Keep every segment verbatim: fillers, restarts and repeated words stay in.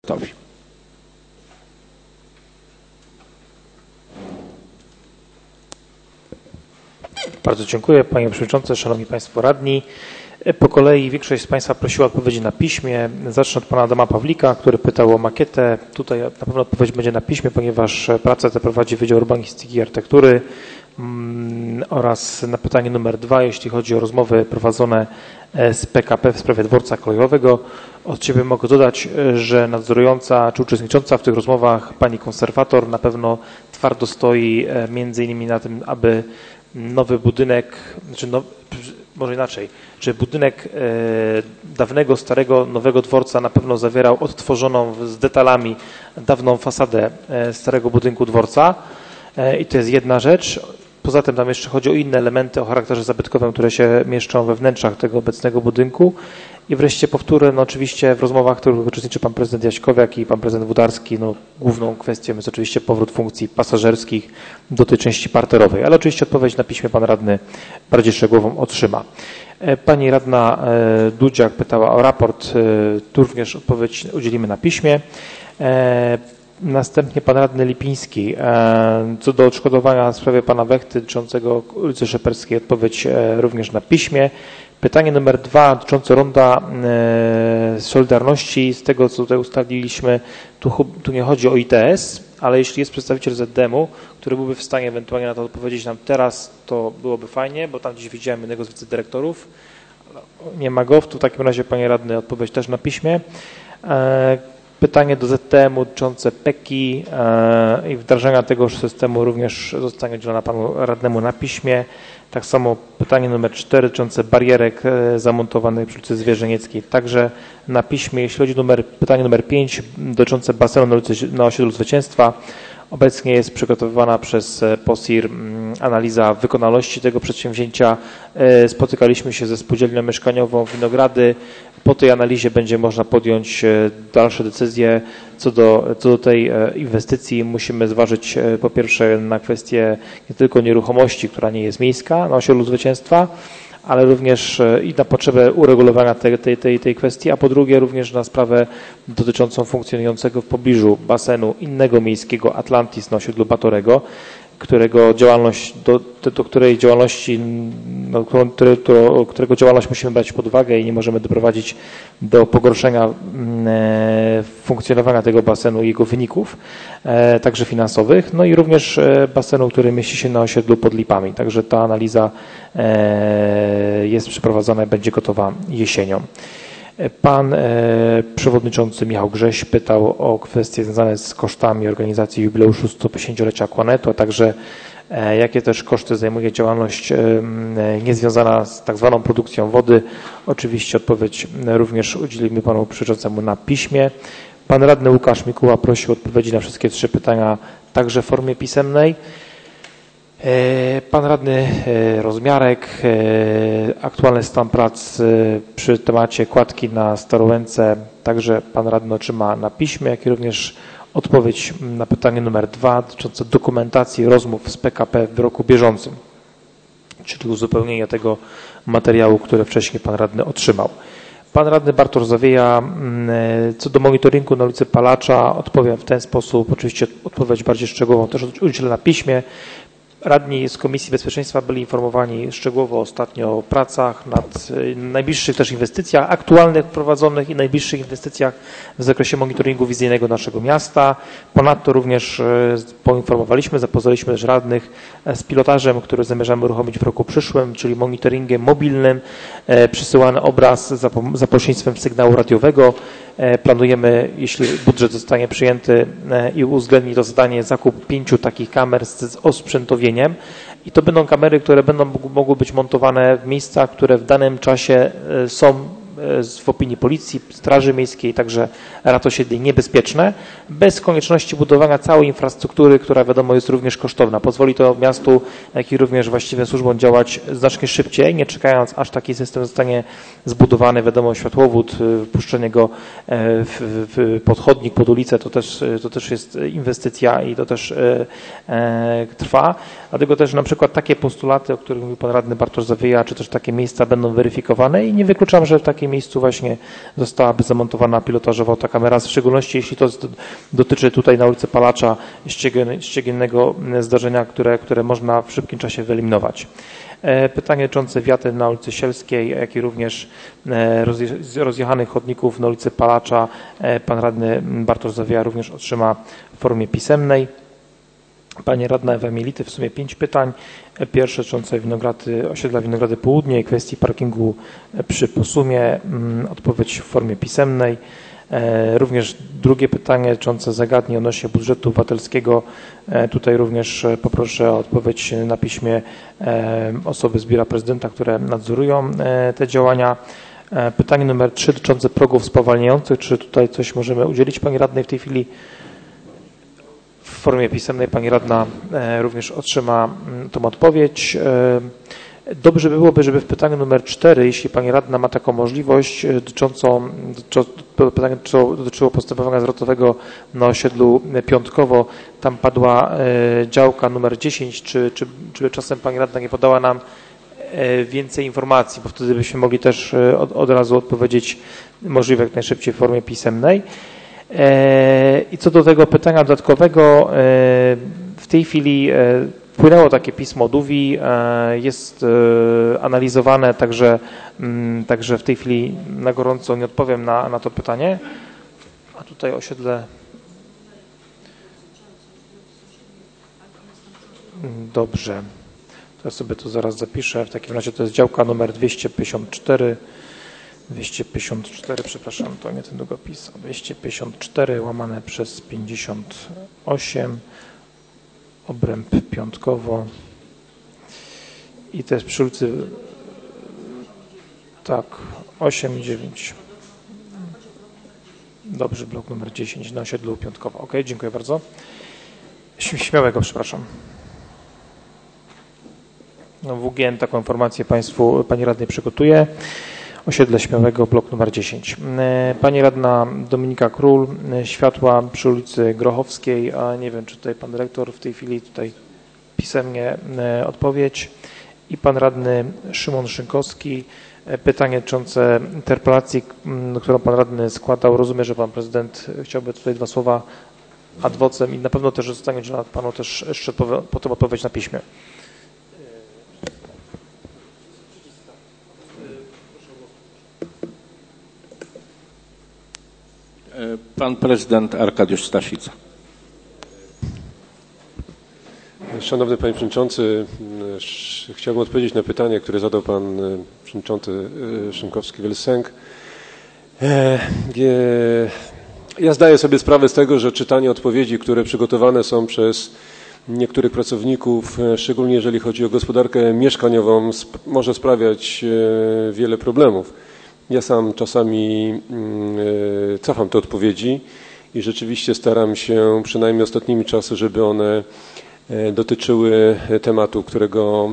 projektowi. Bardzo dziękuję Panie Przewodniczący, Szanowni Państwo Radni. Po kolei większość z Państwa prosiła o odpowiedzi na piśmie. Zacznę od Pana Adama Pawlika, który pytał o makietę. Tutaj na pewno odpowiedź będzie na piśmie, ponieważ pracę tę prowadzi Wydział Urbanistyki i Architektury mm, oraz na pytanie numer dwa, jeśli chodzi o rozmowy prowadzone z P K P w sprawie dworca kolejowego. Od Ciebie mogę dodać, że nadzorująca czy uczestnicząca w tych rozmowach Pani konserwator na pewno twardo stoi między innymi na tym, aby nowy budynek, znaczy no, może inaczej, że budynek e, dawnego, starego, nowego dworca na pewno zawierał odtworzoną z detalami dawną fasadę e, starego budynku dworca e, i to jest jedna rzecz. Poza tym tam jeszcze chodzi o inne elementy o charakterze zabytkowym, które się mieszczą we wnętrzach tego obecnego budynku. I wreszcie powtórę, no oczywiście w rozmowach, w których uczestniczy Pan Prezydent Jaśkowiak i Pan Prezydent Wudarski, no główną kwestią jest oczywiście powrót funkcji pasażerskich do tej części parterowej, ale oczywiście odpowiedź na piśmie Pan Radny bardziej szczegółową otrzyma. Pani Radna Dudziak pytała o raport, tu również odpowiedź udzielimy na piśmie. Następnie Pan Radny Lipiński, co do odszkodowania w sprawie Pana Wechty dotyczącego ulicy Szeperskiej, odpowiedź również na piśmie. Pytanie numer dwa dotyczące Ronda Solidarności. Z tego, co tutaj ustaliliśmy, tu, tu nie chodzi o I T S, ale jeśli jest przedstawiciel Z D M-u, który byłby w stanie ewentualnie na to odpowiedzieć nam teraz, to byłoby fajnie, bo tam dziś widziałem jednego z wicedyrektorów. Nie ma go, w takim razie Panie Radny odpowiedź też na piśmie. Pytanie do Z T M-u dotyczące P E K I i wdrażania tegoż systemu również zostanie udzielone Panu Radnemu na piśmie. Tak samo pytanie numer cztery dotyczące barierek zamontowanych przy ulicy Zwierzenieckiej, także na piśmie. Jeśli chodzi o numer, pytanie numer pięć dotyczące basenu na, ulicy, na osiedlu Zwycięstwa, obecnie jest przygotowywana przez P O S I R analiza wykonalności tego przedsięwzięcia. Spotykaliśmy się ze spółdzielnią mieszkaniową Winogrady. Po tej analizie będzie można podjąć dalsze decyzje co do, co do tej inwestycji. Musimy zważyć po pierwsze na kwestię nie tylko nieruchomości, która nie jest miejska na osiedlu Zwycięstwa, ale również i na potrzebę uregulowania tej, tej, tej, tej kwestii, a po drugie również na sprawę dotyczącą funkcjonującego w pobliżu basenu innego miejskiego Atlantis na osiedlu Batorego, którego działalność, do, do której działalności, no, które, to, którego działalność musimy brać pod uwagę i nie możemy doprowadzić do pogorszenia e, funkcjonowania tego basenu i jego wyników, e, także finansowych, no i również e, basenu, który mieści się na osiedlu pod Lipami. Także ta analiza e, jest przeprowadzona i będzie gotowa jesienią. Pan e, przewodniczący Michał Grześ pytał o kwestie związane z kosztami organizacji jubileuszu sto pięćdziesięciolecia Aquanetu, a także e, jakie też koszty zajmuje działalność e, niezwiązana z tak zwaną produkcją wody. Oczywiście odpowiedź również udzielimy Panu przewodniczącemu na piśmie. Pan radny Łukasz Mikuła prosił o odpowiedzi na wszystkie trzy pytania także w formie pisemnej. Pan radny Rozmiarek, aktualny stan prac przy temacie kładki na Starołęce, także Pan radny otrzyma na piśmie, jak i również odpowiedź na pytanie numer dwa dotyczące dokumentacji rozmów z P K P w roku bieżącym, czyli uzupełnienia tego materiału, który wcześniej Pan radny otrzymał. Pan radny Bartosz Zawieja, co do monitoringu na ulicy Palacza, odpowiem w ten sposób, oczywiście odpowiedź bardziej szczegółową też udzielę na piśmie. Radni z Komisji Bezpieczeństwa byli informowani szczegółowo ostatnio o pracach nad najbliższych też inwestycjach aktualnych prowadzonych i najbliższych inwestycjach w zakresie monitoringu wizyjnego naszego miasta. Ponadto również poinformowaliśmy, zapoznaliśmy też radnych z pilotażem, który zamierzamy uruchomić w roku przyszłym, czyli monitoringiem mobilnym, przysyłany obraz za, za pośrednictwem sygnału radiowego. Planujemy, jeśli budżet zostanie przyjęty i uwzględni to zadanie, zakup pięciu takich kamer z osprzętowieniem i to będą kamery, które będą mogły być montowane w miejscach, które w danym czasie są w opinii policji, straży miejskiej, także rad osiedli niebezpieczne, bez konieczności budowania całej infrastruktury, która wiadomo jest również kosztowna. Pozwoli to miastu, jak i również właściwym służbom działać znacznie szybciej, nie czekając aż taki system zostanie zbudowany, wiadomo światłowód, wpuszczenie go w, w podchodnik pod ulicę, to też, to też jest inwestycja i to też e, trwa. Dlatego też na przykład takie postulaty, o których mówił Pan Radny Bartosz Zawieja, czy też takie miejsca będą weryfikowane i nie wykluczam, że w takim tym miejscu właśnie zostałaby zamontowana pilotażowa autokamera, w szczególności jeśli to dotyczy tutaj na ulicy Palacza ściegiennego zdarzenia, które, które można w szybkim czasie wyeliminować. Pytanie dotyczące wiaty na ulicy Sielskiej, jak i również rozjechanych chodników na ulicy Palacza pan radny Bartosz Zawieja również otrzyma w formie pisemnej. Pani radna Ewa Mielity w sumie pięć pytań. Pierwsze dotyczące winogrady, osiedla Winogrady Południe i kwestii parkingu przy Posumie. Odpowiedź w formie pisemnej. Również drugie pytanie dotyczące zagadnień odnośnie budżetu obywatelskiego. Tutaj również poproszę o odpowiedź na piśmie osoby z biura prezydenta, które nadzorują te działania. Pytanie numer trzy dotyczące progów spowalniających. Czy tutaj coś możemy udzielić pani radnej w tej chwili? W formie pisemnej pani radna również otrzyma tą odpowiedź. Dobrze byłoby, żeby w pytaniu numer cztery, jeśli pani radna ma taką możliwość, dotyczącą, to pytanie dotyczyło postępowania zwrotowego na osiedlu Piątkowo, tam padła działka numer dziesięć, czy, czy, czy czasem pani radna nie podała nam więcej informacji, bo wtedy byśmy mogli też od, od razu odpowiedzieć możliwie jak najszybciej w formie pisemnej. I co do tego pytania dodatkowego, w tej chwili wpłynęło takie pismo od U W I, jest analizowane, także, także w tej chwili na gorąco nie odpowiem na, na to pytanie. A tutaj osiedle... Dobrze, to ja sobie to zaraz zapiszę. W takim razie to jest działka numer dwieście pięćdziesiąt cztery. dwieście pięćdziesiąt cztery, przepraszam, to nie ten długopis, dwieście pięćdziesiąt cztery łamane przez pięćdziesiąt osiem, obręb Piątkowo i to jest przy ulicy, tak, osiem i dziewięć. Dobrze, blok numer dziesięć na osiedlu Piątkowo. Ok, dziękuję bardzo. Śmiałego, przepraszam. No, W G N taką informację Państwu, Pani Radnej przygotuje. Osiedle Śmiałego, blok numer dziesięć. Pani radna Dominika Król, światła przy ulicy Grochowskiej, a nie wiem, czy tutaj pan dyrektor w tej chwili tutaj pisemnie odpowiedź. I pan radny Szymon Szynkowski, pytanie dotyczące interpelacji, którą pan radny składał. Rozumiem, że pan prezydent chciałby tutaj dwa słowa ad vocem i na pewno też zostanie udzielona panu też jeszcze potem odpowiedź na piśmie. Pan prezydent Arkadiusz Stasica. Szanowny Panie Przewodniczący, chciałbym odpowiedzieć na pytanie, które zadał Pan Przewodniczący Szynkowski-Welsenk. Ja zdaję sobie sprawę z tego, że czytanie odpowiedzi, które przygotowane są przez niektórych pracowników, szczególnie jeżeli chodzi o gospodarkę mieszkaniową, może sprawiać wiele problemów. Ja sam czasami cofam te odpowiedzi i rzeczywiście staram się przynajmniej ostatnimi czasy, żeby one dotyczyły tematu, którego,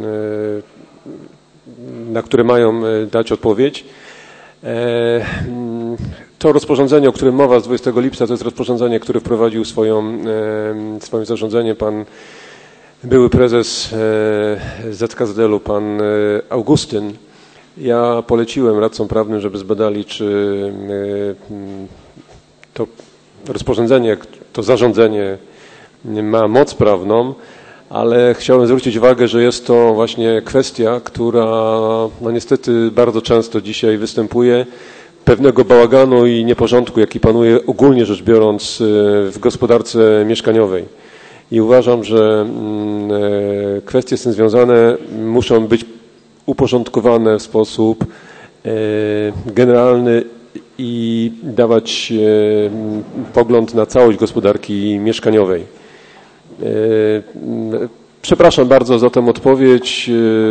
na który mają dać odpowiedź. To rozporządzenie, o którym mowa z dwudziestego lipca, to jest rozporządzenie, które wprowadził swoją, swoim zarządzeniem pan były prezes Z K Z L u, pan Augustyn. Ja poleciłem radcom prawnym, żeby zbadali, czy to rozporządzenie, to zarządzenie ma moc prawną, ale chciałem zwrócić uwagę, że jest to właśnie kwestia, która no niestety bardzo często dzisiaj występuje, pewnego bałaganu i nieporządku, jaki panuje ogólnie rzecz biorąc w gospodarce mieszkaniowej. I uważam, że kwestie z tym związane muszą być uporządkowane w sposób generalny i dawać pogląd na całość gospodarki mieszkaniowej. Przepraszam bardzo za tę odpowiedź.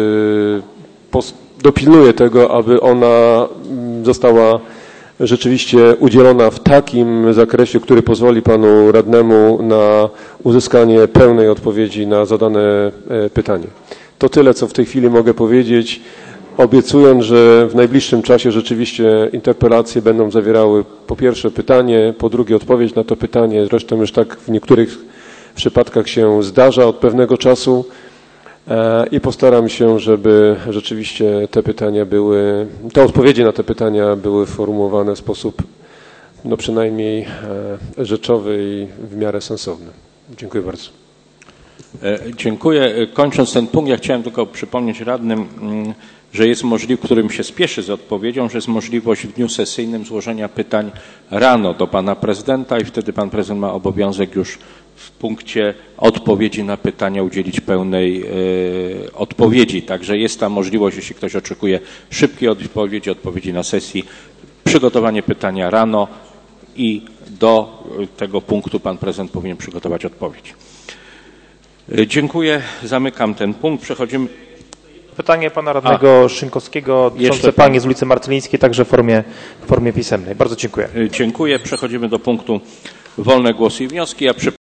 Dopilnuję tego, aby ona została rzeczywiście udzielona w takim zakresie, który pozwoli panu radnemu na uzyskanie pełnej odpowiedzi na zadane pytanie. To tyle, co w tej chwili mogę powiedzieć, obiecując, że w najbliższym czasie rzeczywiście interpelacje będą zawierały po pierwsze pytanie, po drugie odpowiedź na to pytanie, zresztą już tak w niektórych przypadkach się zdarza od pewnego czasu. i postaram się, żeby rzeczywiście te pytania były, te odpowiedzi na te pytania były formułowane w sposób no przynajmniej rzeczowy i w miarę sensowny. Dziękuję bardzo. Dziękuję. Kończąc ten punkt, ja chciałem tylko przypomnieć radnym, że jest możliwe, którym się spieszy z odpowiedzią, że jest możliwość w dniu sesyjnym złożenia pytań rano do pana prezydenta i wtedy pan prezydent ma obowiązek już w punkcie odpowiedzi na pytania udzielić pełnej y, odpowiedzi. Także jest ta możliwość, jeśli ktoś oczekuje szybkiej odpowiedzi, odpowiedzi na sesji, przygotowanie pytania rano i do tego punktu pan prezydent powinien przygotować odpowiedź. Y, dziękuję. Zamykam ten punkt. Przechodzimy. Pytanie pana radnego A, Szynkowskiego dotyczące pani z ulicy Martylińskiej, także w formie, w formie pisemnej. Bardzo dziękuję. Dziękuję. Przechodzimy do punktu wolne głosy i wnioski. Ja przy